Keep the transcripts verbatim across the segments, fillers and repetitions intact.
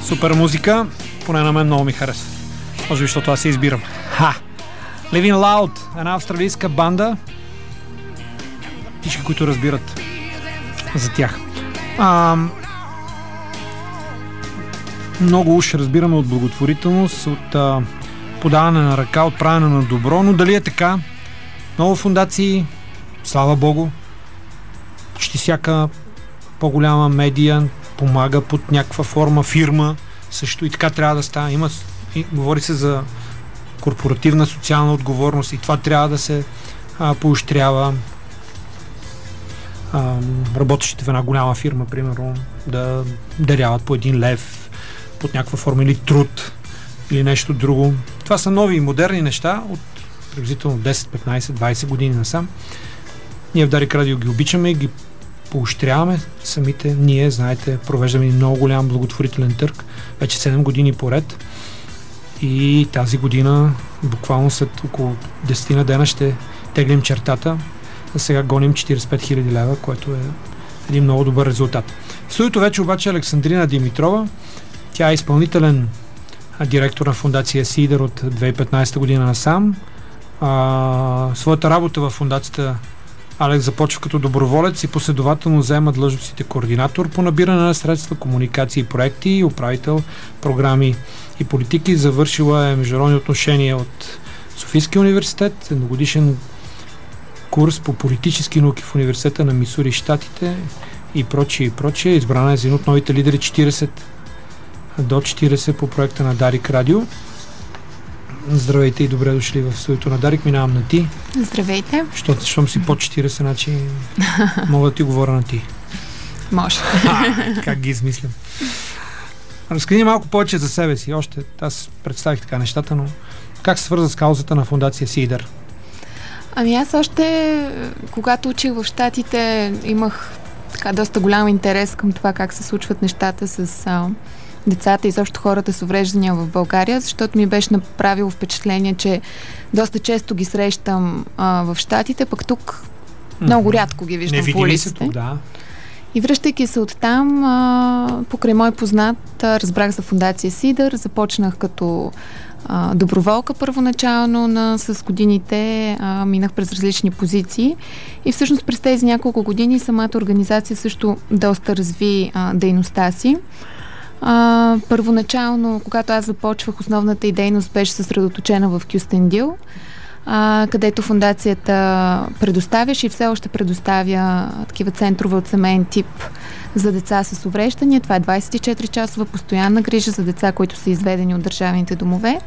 Супер музика, поне на мен много ми харесва. Може би, защото аз се избирам. Ха! Living Loud, една австралийска банда. Всички, които разбират за тях. А, много уж разбираме от благотворителност, от а, подаване на ръка, от правене на добро, но дали е така? Много фондации, слава Богу, почти всяка по-голяма медия помага под някаква форма, фирма също и така трябва да става. Има, и, говори се за корпоративна социална отговорност и това трябва да се а, поощрява. А, работещите в една голяма фирма, примерно, да даряват по един лев под някаква форма или труд или нещо друго. Това са нови и модерни неща от приблизително десет, петнайсет, двайсет години насам. Ние в Дарик Радио ги обичаме и ги поощряваме. Самите ние, знаете, провеждаме много голям благотворителен търг, вече седем години поред. И тази година, буквално след около десет на дена, ще теглим чертата. А сега гоним четирийсет и пет хиляди лева, което е един много добър резултат. В студиото вече обаче Александрина Димитрова. Тя е изпълнителен директор на фондация Сидър от две хиляди и петнайсета година насам. А, своята работа в фондацията Алекс започва като доброволец и последователно заема длъжностите координатор по набиране на средства, комуникации и проекти и управител, програми и политики. Завършила е международни отношения от Софийския университет, едногодишен курс по политически науки в университета на Мисури, щатите и прочие и прочие. Избрана е за един от новите лидери четирийсет до четирийсет по проекта на Дарик Радио. Здравейте и добре дошли в студиото на Дарик. Минавам на ти. Здравейте. Защото щом си под четирийсет, значи мога да ти говоря на ти. Може. А, как ги измислям. Разкажи малко повече за себе си. Още аз представих така нещата, но как се свърза с каузата на фондация Сидър? Ами аз още, когато учих в щатите, имах така доста голям интерес към това как се случват нещата с а, децата и също хората с увреждания в България, защото ми беше направило впечатление, че доста често ги срещам а, в щатите, пък тук mm-hmm. много рядко ги виждам по улиците. Тук, да. И връщайки се оттам, а, покрай мой познат, а, разбрах за фондация Сидър, започнах като а, доброволка първоначално, на, с годините а, минах през различни позиции и всъщност през тези няколко години самата организация също доста разви а, дейността си. А, първоначално, когато аз започвах, основната и дейност беше съсредоточена в Кюстендил, а, където фондацията предоставяше и все още предоставя такива центрове от семейен тип за деца с увреждания. Това е двайсет и четири часова постоянна грижа за деца, които са изведени от държавните домове.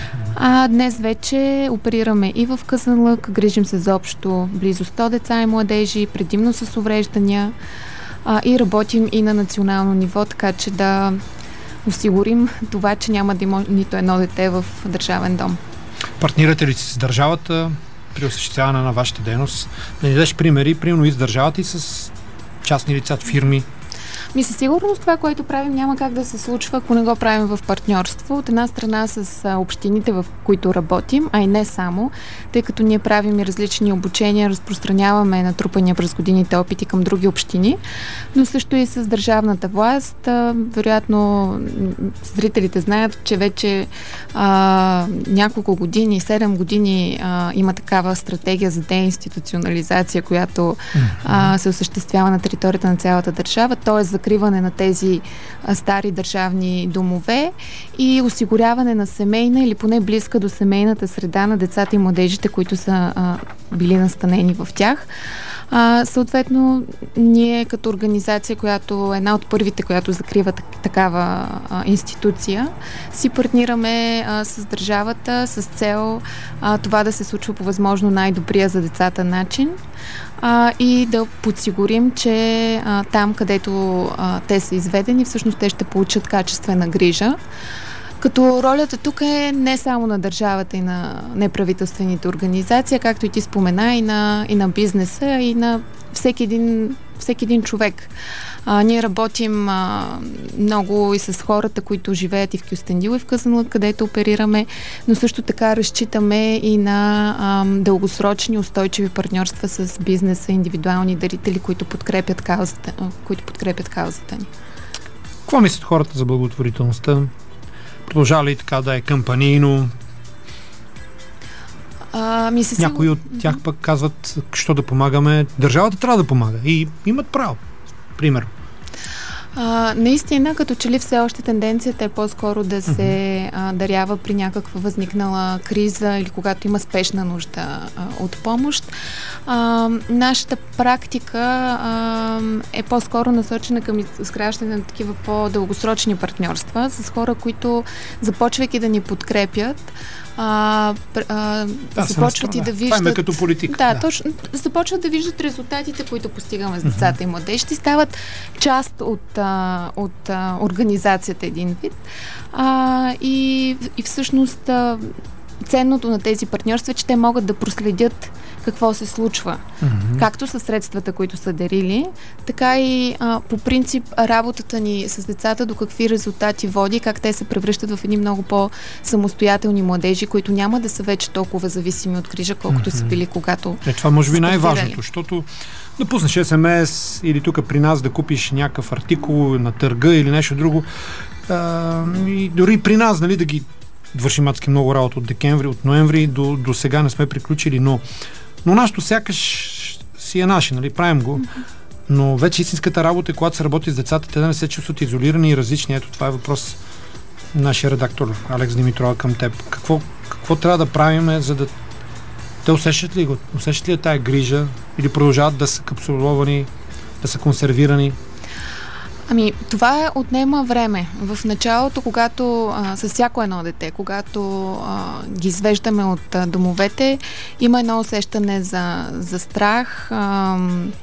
А днес вече оперираме и в Казанлък, грижим се за общо близо сто деца и младежи, предимно с увреждания. А, и работим и на национално ниво, така че да осигурим това, че няма да има нито едно дете в държавен дом. Партнирате ли с държавата при осъществяване на вашата дейност? Да ни дадеш примери, примерно и с държавата, и с частни лица, фирми? Ми със сигурност това, което правим, няма как да се случва, ако не го правим в партньорство. От една страна с а, общините, в които работим, а и не само, тъй като ние правим и различни обучения, разпространяваме натрупания през годините опити към други общини, но също и с държавната власт. А, вероятно, зрителите знаят, че вече а, няколко години, седем години а, има такава стратегия за деинституционализация, която а, се осъществява на територията на цялата държава, т.е. закриване на тези а, стари държавни домове и осигуряване на семейна или поне близка до семейната среда на децата и младежите, които са а, били настанени в тях. А, съответно, ние като организация, която е една от първите, която закрива так- такава а, институция, си партнираме а, с държавата с цел а, това да се случва по възможно най-добрия за децата начин. А, и да подсигурим, че а, там, където а, те са изведени, всъщност те ще получат качествена грижа. Като ролята тук е не само на държавата и на неправителствените организации, както и ти спомена, и на, и на бизнеса, и на всеки един, всеки един човек. А, ние работим а, много и с хората, които живеят и в Кюстендил, и в Казанлък, където оперираме, но също така разчитаме и на а, дългосрочни устойчиви партньорства с бизнеса, индивидуални дарители, които подкрепят каузата, които подкрепят каузата ни. Какво мислят хората за благотворителността? Продължава ли така да е кампанийно? А, ми се Някои от тях пък казват, що да помагаме. Държавата трябва да помага и имат право. Пример. А, наистина, като че ли все още тенденцията е по-скоро да се mm-hmm. а, дарява при някаква възникнала криза или когато има спешна нужда а, от помощ. А, нашата практика а, е по-скоро насочена към изграждане на такива по-дългосрочни партньорства с хора, които започвайки да ни подкрепят, А, а, да, започват и да виждат. Това е като политика. Да, да, точно. Започват да виждат резултатите, които постигаме с децата и младежите, и стават част от, а, от а, организацията един вид. А, и, и всъщност а, ценното на тези партньорства е, че те могат да проследят какво се случва. Mm-hmm. Както със средствата, които са дарили, така и а, по принцип работата ни с децата до какви резултати води, как те се превръщат в едни много по-самостоятелни младежи, които няма да са вече толкова зависими от грижа, колкото mm-hmm. са били когато... Е, това може би най-важното, защото да пуснеш ес ем ес или тук при нас да купиш някакъв артикул на търга или нещо друго, а, и дори при нас, нали, да ги вършим адски много работа от декември, от ноември до, до сега не сме приключили, но Но нашето сякаш си е наше, нали? Правим го. Но вече истинската работа е, когато се работи с децата, те да не се чувстват изолирани и различни. Ето, това е въпрос на нашия редактор Алекс Димитрова към теб. Какво, какво трябва да правим, за да те усещат ли го? Усещат ли тая грижа или продължават да са капсуловани, да са консервирани? Ами, това отнема време. В началото, когато а, с всяко едно дете, когато а, ги извеждаме от а, домовете, има едно усещане за, за страх. А,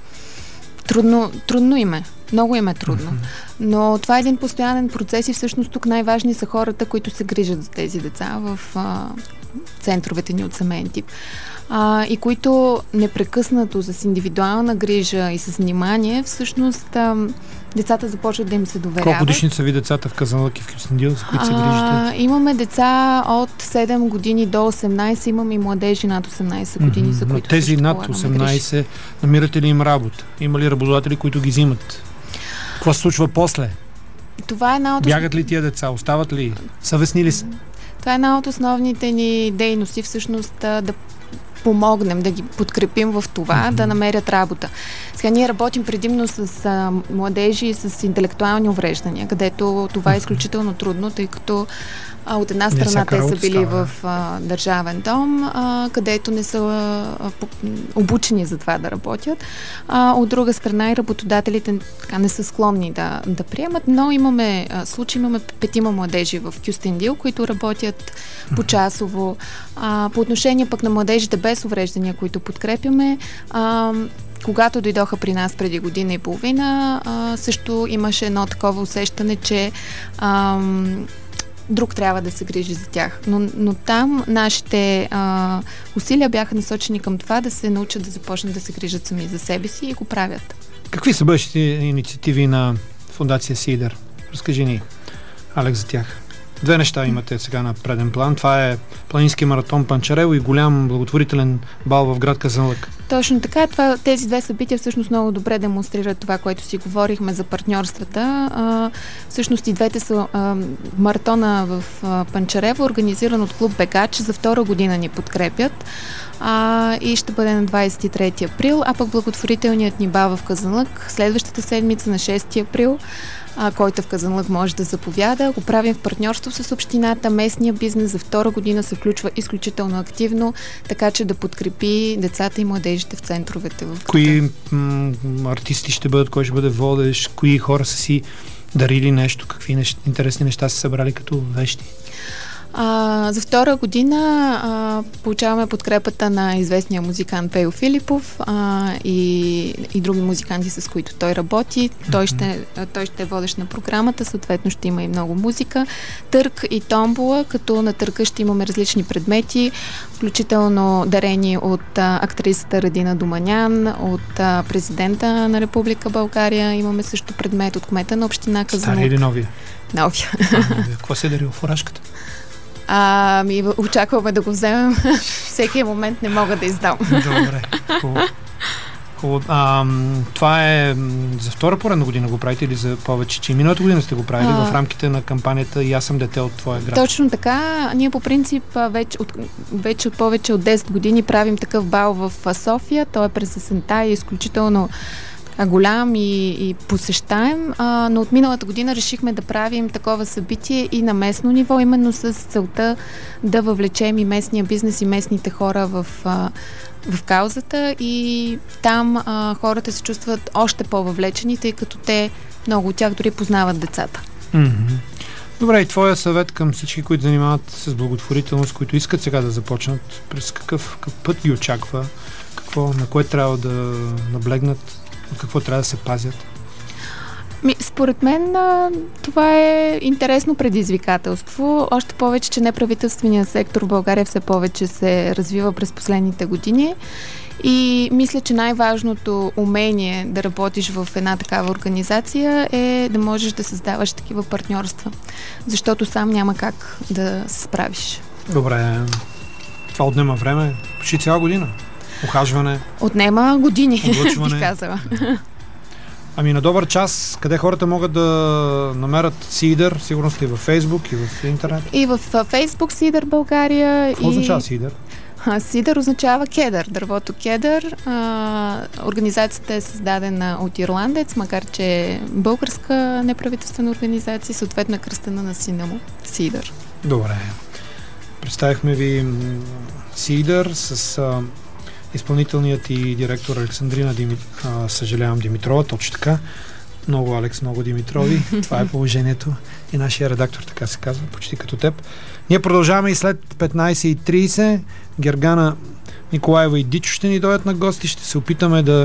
трудно, трудно им е. Много им е трудно. Но това е един постоянен процес и всъщност тук най-важни са хората, които се грижат за тези деца в а, центровете ни от семейен тип. А, и които непрекъснато с индивидуална грижа и с внимание, всъщност а, децата започват да им се доверяват. Колко годишни са ви децата в Казанлък и в Кюстендил, за които се грижите? Имаме деца от седем години до осемнайсет, имаме и младежи над осемнайсет години, mm-hmm. за които тези също над осемнайсет, намирате ли им работа? Има ли работодатели, които ги взимат? Какво се случва после? Това е една от... Бягат ли тия деца? Остават ли? Съвестни ли са? Това е една от основните ни дейности, всъщност да помогнем, да ги подкрепим в това, mm-hmm. да намерят работа. Сега ние работим предимно с а, младежи и с интелектуални увреждания, където това е изключително трудно, тъй като а, от една страна те са били в а, държавен дом, а, където не са а, по, обучени за това да работят. А, от друга страна и работодателите така не са склонни да, да приемат, но имаме а, случаи, имаме петима младежи в Кюстендил, които работят почасово. А, по отношение пък на младежите без увреждания, които подкрепяме, а, когато дойдоха при нас преди година и половина, а, също имаше едно такова усещане, че а, друг трябва да се грижи за тях. Но, но там нашите а, усилия бяха насочени към това да се научат да започнат да се грижат сами за себе си и го правят. Какви са бъдещите инициативи на Фондация Сидер? Разкажи ни, Алекс, за тях. Две неща имате сега на преден план. Това е планински маратон Панчарево и голям благотворителен бал в град Казанлък. Точно така. Това, тези две събития всъщност много добре демонстрират това, което си говорихме за партньорствата. А, всъщност и двете са а, маратона в а, Панчарево, организиран от клуб Бегач, за втора година ни подкрепят. А, и ще бъде на двадесет и трети април, а пък благотворителният ни бал в Казанлък следващата седмица на шести април, а, който в Казанлък може да заповяда. Го правим в партньорство с общината, местния бизнес за втора година се включва изключително активно, така че да подкрепи децата и младежите в центровете. В кои м- артисти ще бъдат, кой ще бъде водещ, кои хора са си дарили нещо, какви нещ... интересни неща са събрали като вещи? А, за втора година а, получаваме подкрепата на известния музикант Пейо Филипов а, и, и други музиканти, с които той работи. Той ще, той ще е водещ на програмата, съответно ще има и много музика. Търг и томбола, като на търга ще имаме различни предмети, включително дарени от а, актрисата Радина Доманян, от а, президента на Република България. Имаме също предмет от кмета на община Казанлък. Стария или новия? Новия. Какво се е дарил? Фуражката? А, ми очакваме да го вземем. Всеки момент не мога да издам. Добре. Хубаво. А, това е за втора поредна година го правите или за повече? Че миналата година сте го правили а... в рамките на кампанията "И аз съм дете от твоя град"? Точно така. Ние по принцип вече от, вече от повече от десет години правим такъв бал в София. Той е през есента и е изключително голям и, и посещаем, а, но от миналата година решихме да правим такова събитие и на местно ниво, именно с целта да въвлечем и местния бизнес и местните хора в, а, в каузата, и там а, хората се чувстват още по-въвлечени, тъй като те, много от тях дори познават децата. Mm-hmm. Добре, и твоя съвет към всички, които занимават с благотворителност, които искат сега да започнат, през какъв, какъв път ги очаква, какво, на кое трябва да наблегнат, от какво трябва да се пазят? Ми, според мен това е интересно предизвикателство. Още повече, че неправителственият сектор в България все повече се развива през последните години. И мисля, че най-важното умение да работиш в една такава организация е да можеш да създаваш такива партньорства. Защото сам няма как да се справиш. Добре. Това отнема време. Почти цяла година. Ухажване. Отнема години, облъчване. бих казала. Ами на добър час, къде хората могат да намерят Сидър? Сигурно сте и във Фейсбук, и в интернет. И в Фейсбук Сидър България. Какво и... означава Сидър? Сидър означава кедър, дървото кедър. А, организацията е създадена от ирландец, макар че е българска неправителствена организация, съответно кръстена на сина му, Сидър. Добре. Представихме ви Сидър с а, изпълнителният и директор Александрина Дими... а, съжалявам Димитрова, точно така. Много Алекс, много Димитрови. Това е положението. И нашия редактор, така се казва, почти като теб. Ние продължаваме и след петнайсет и трийсет. Гергана Николаева и Дичо ще ни дойдат на гости. Ще се опитаме да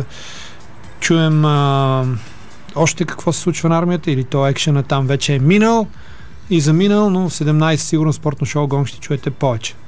чуем а, още какво се случва на армията, или то екшена там вече е минал и заминал, но в седемнайсет сигурно спортно шоу Гонг ще чуете повече.